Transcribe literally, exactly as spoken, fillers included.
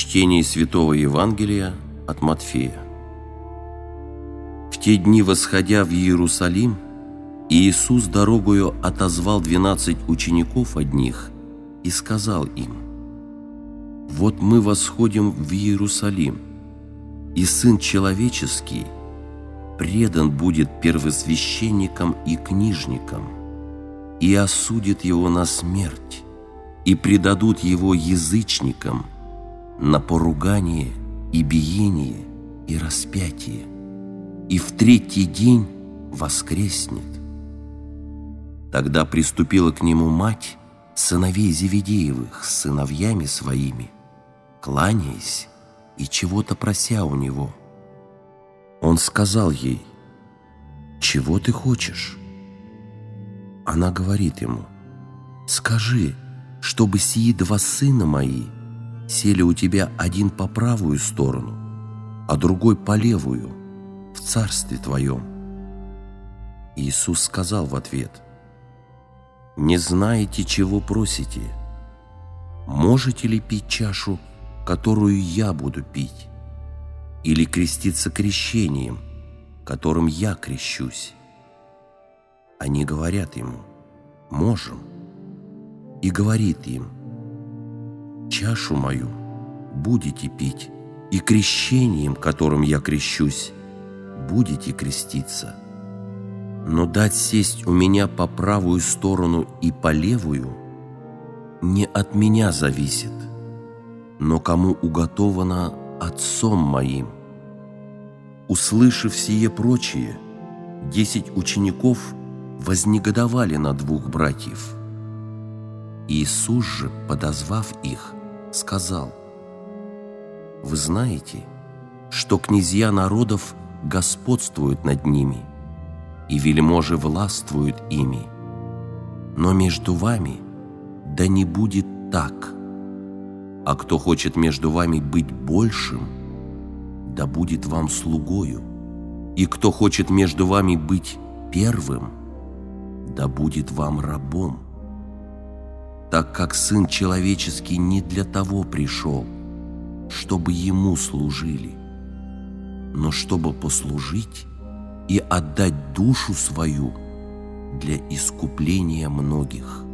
Чтение Святого Евангелия от Матфея. В те дни, восходя в Иерусалим, Иисус дорогою отозвал двенадцать учеников одних и сказал им: «Вот мы восходим в Иерусалим, и Сын Человеческий предан будет первосвященникам и книжникам, и осудит Его на смерть, и предадут Его язычникам на поругание и биение и распятие, и в третий день воскреснет». Тогда приступила к Нему мать сыновей Зеведеевых с сыновьями своими, кланяясь и чего-то прося у Него. Он сказал ей: «Чего ты хочешь?» Она говорит Ему: «Скажи, чтобы сии два сына мои сели у тебя один по правую сторону, а другой по левую, в царстве твоем». Иисус сказал в ответ: «Не знаете, чего просите? Можете ли пить чашу, которую я буду пить, или креститься крещением, которым я крещусь?» Они говорят Ему: «Можем». И говорит им: «Чашу мою будете пить, и крещением, которым я крещусь, будете креститься. Но дать сесть у меня по правую сторону и по левую не от меня зависит, но кому уготовано Отцом моим». Услышав сие прочее, десять учеников вознегодовали на двух братьев. Иисус же, подозвав их, сказал: «Вы знаете, что князья народов господствуют над ними, и вельможи властвуют ими. Но между вами да не будет так. А кто хочет между вами быть большим, да будет вам слугою. И кто хочет между вами быть первым, да будет вам рабом. Так как Сын Человеческий не для того пришел, чтобы Ему служили, но чтобы послужить и отдать душу свою для искупления многих».